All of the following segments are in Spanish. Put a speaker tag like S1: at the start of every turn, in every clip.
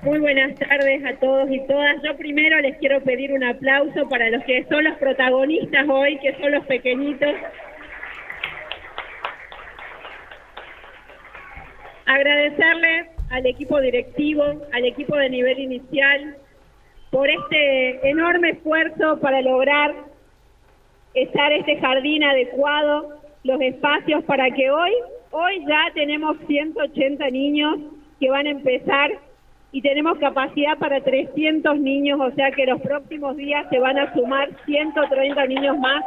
S1: Muy buenas tardes a todos y todas. Yo primero les quiero pedir un aplauso para los que son los protagonistas hoy, que son los pequeñitos. Agradecerles al equipo directivo, al equipo de nivel inicial, por este enorme esfuerzo para lograr estar este jardín adecuado, los espacios para que hoy ya tenemos 180 niños que van a empezar y tenemos capacidad para 300 niños, o sea que los próximos días se van a sumar 130 niños más.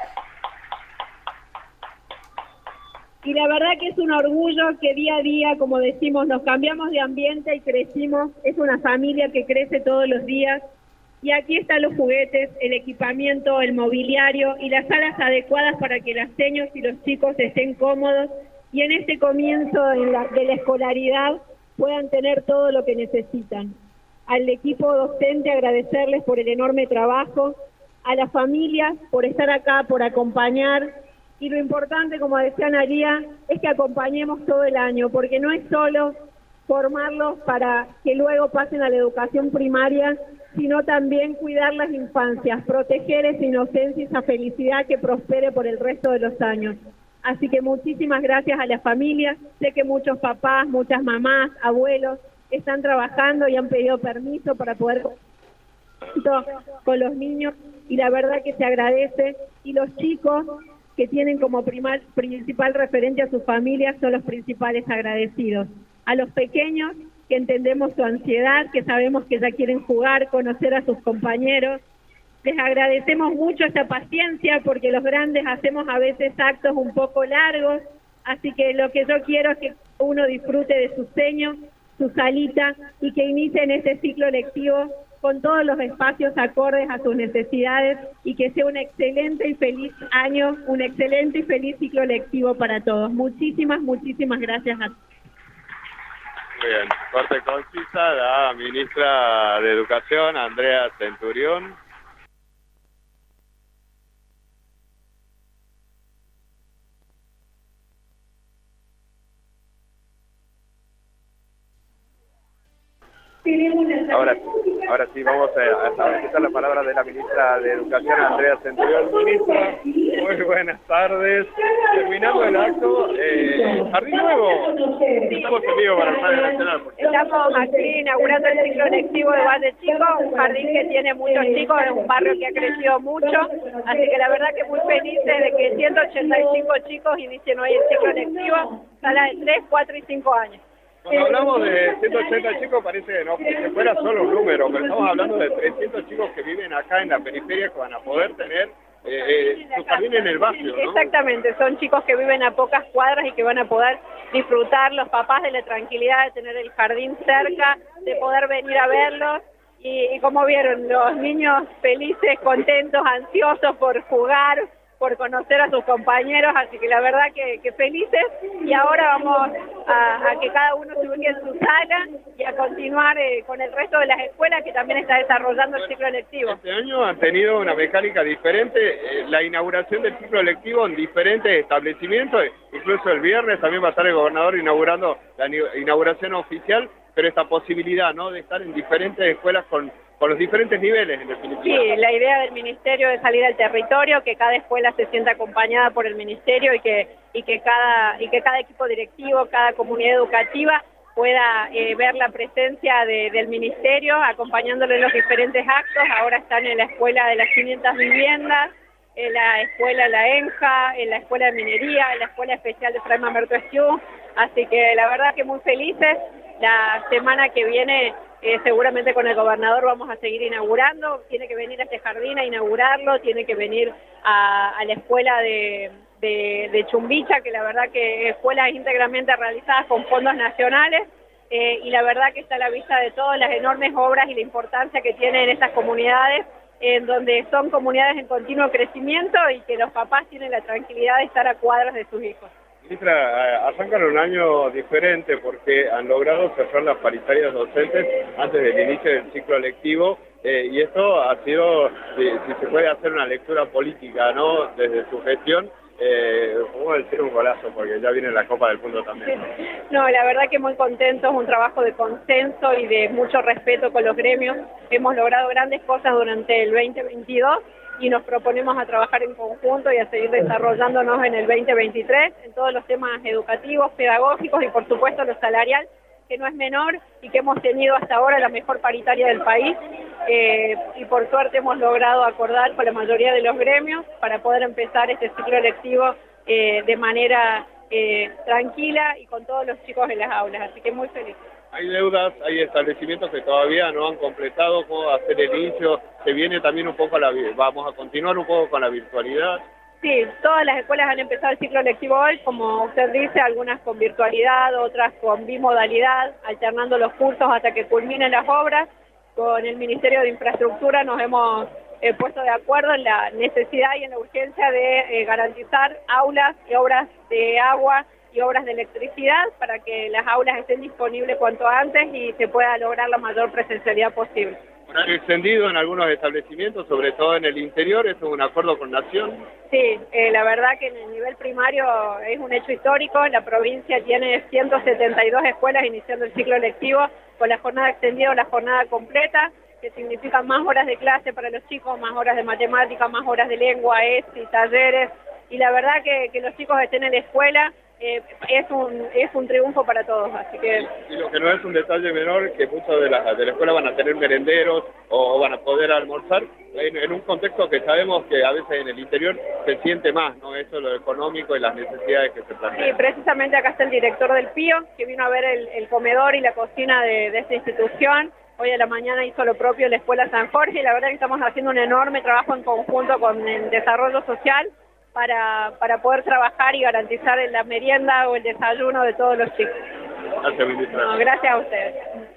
S1: Y la verdad que es un orgullo que día a día, como decimos, nos cambiamos de ambiente y crecimos. Es una familia que crece todos los días. Y aquí están los juguetes, el equipamiento, el mobiliario y las salas adecuadas para que las señas y los chicos estén cómodos y en este comienzo de la escolaridad puedan tener todo lo que necesitan. Al equipo docente agradecerles por el enorme trabajo, a las familias por estar acá, por acompañar, y lo importante, como decía Analía, es que acompañemos todo el año, porque no es solo formarlos para que luego pasen a la educación primaria, sino también cuidar las infancias, proteger esa inocencia y esa felicidad que prospere por el resto de los años. Así que muchísimas gracias a las familias. Sé que muchos papás, muchas mamás, abuelos están trabajando y han pedido permiso para poder con los niños y la verdad que se agradece. Y los chicos que tienen como principal referente a sus familias son los principales agradecidos. A los pequeños que entendemos su ansiedad, que sabemos que ya quieren jugar, conocer a sus compañeros. Les agradecemos mucho esta paciencia porque los grandes hacemos a veces actos un poco largos, así que lo que yo quiero es que uno disfrute de su sueño, su salita y que inicien este ciclo lectivo con todos los espacios acordes a sus necesidades y que sea un excelente y feliz año, un excelente y feliz ciclo lectivo para todos. Muchísimas gracias a todos.
S2: Muy bien, corte concisa la ministra de Educación, Andrea Centurión. Ahora sí, vamos a escuchar la palabra de la ministra de Educación, Andrea Centurión. Ministra, muy buenas tardes. Terminando el acto, Jardín Nuevo. Estamos en vivo para el Radio Nacional.
S1: Estamos aquí inaugurando el ciclo lectivo de Valle Chico, un jardín que tiene muchos chicos, es un barrio que ha crecido mucho, así que la verdad que muy felices de que 185 chicos inicien hoy el ciclo lectivo, sala de 3, 4 y 5 años.
S2: Cuando hablamos de 180 chicos parece que no, que fuera solo un número, pero estamos hablando de 300 chicos que viven acá en la periferia que van a poder tener su jardín en el barrio, ¿no? Exactamente,
S1: son chicos que viven a pocas cuadras y que van a poder disfrutar los papás de la tranquilidad de tener el jardín cerca, de poder venir a verlos y como vieron, los niños felices, contentos, ansiosos por jugar, por conocer a sus compañeros, así que la verdad que felices y ahora vamos a que cada uno se ubique en su sala y a continuar con el resto de las escuelas que también está desarrollando el ciclo lectivo.
S2: Este año han tenido una mecánica diferente, la inauguración del ciclo lectivo en diferentes establecimientos, incluso el viernes también va a estar el gobernador inaugurando la inauguración oficial, pero esta posibilidad, ¿no?, de estar en diferentes escuelas con los diferentes niveles, en definitiva.
S1: Sí, la idea del ministerio es salir al territorio, que cada escuela se sienta acompañada por el ministerio y que cada equipo directivo, cada comunidad educativa pueda ver la presencia del ministerio acompañándolo en los diferentes actos. Ahora están en la escuela de las 500 viviendas, en la escuela La Enja, en la escuela de minería, en la escuela especial de Fray Mamerto Esquiú, así que la verdad que muy felices. La semana que viene seguramente con el gobernador vamos a seguir inaugurando, tiene que venir a este jardín a inaugurarlo, tiene que venir a la escuela de Chumbicha, que la verdad que escuelas íntegramente realizadas con fondos nacionales, y la verdad que está a la vista de todas las enormes obras y la importancia que tienen estas comunidades, en donde son comunidades en continuo crecimiento y que los papás tienen la tranquilidad de estar a cuadras de sus hijos.
S2: Ministra, arrancan un año diferente porque han logrado cerrar las paritarias docentes antes del inicio del ciclo lectivo y esto ha sido, si se puede hacer una lectura política, ¿no?, desde su gestión, Vamos a decir un golazo, porque ya viene la Copa del Mundo también.
S1: No, la verdad que muy contentos, un trabajo de consenso y de mucho respeto con los gremios. Hemos logrado grandes cosas durante el 2022 y nos proponemos a trabajar en conjunto y a seguir desarrollándonos en el 2023 en todos los temas educativos, pedagógicos y por supuesto lo salarial, que no es menor y que hemos tenido hasta ahora la mejor paritaria del país y por suerte hemos logrado acordar con la mayoría de los gremios para poder empezar este ciclo lectivo de manera tranquila y con todos los chicos en las aulas, así que muy feliz.
S2: Hay deudas, hay establecimientos que todavía no han completado cómo hacer el inicio, se viene también un poco vamos a continuar un poco con la virtualidad.
S1: Sí, todas las escuelas han empezado el ciclo lectivo hoy, como usted dice, algunas con virtualidad, otras con bimodalidad, alternando los cursos hasta que culminen las obras. Con el Ministerio de Infraestructura nos hemos puesto de acuerdo en la necesidad y en la urgencia de garantizar aulas y obras de agua y obras de electricidad para que las aulas estén disponibles cuanto antes y se pueda lograr la mayor presencialidad posible.
S2: Horario extendido en algunos establecimientos, sobre todo en el interior, ¿esto es un acuerdo con Nación?
S1: Sí, la verdad que en el nivel primario es un hecho histórico, la provincia tiene 172 escuelas iniciando el ciclo lectivo con la jornada extendida o la jornada completa, que significa más horas de clase para los chicos, más horas de matemática, más horas de lengua, ESI, talleres, y la verdad que los chicos estén en la escuela es un triunfo para todos, así que...
S2: Y lo que no es un detalle menor, que muchos de la escuela van a tener merenderos o van a poder almorzar en un contexto que sabemos que a veces en el interior se siente más, ¿no? Eso, lo económico y las necesidades que se plantean.
S1: Sí, precisamente acá está el director del PIO, que vino a ver el comedor y la cocina de esta institución. Hoy a la mañana hizo lo propio en la Escuela San Jorge y la verdad que estamos haciendo un enorme trabajo en conjunto con el desarrollo social para poder trabajar y garantizar la merienda o el desayuno de todos los chicos.
S2: Gracias, ministra.
S1: No, gracias a ustedes.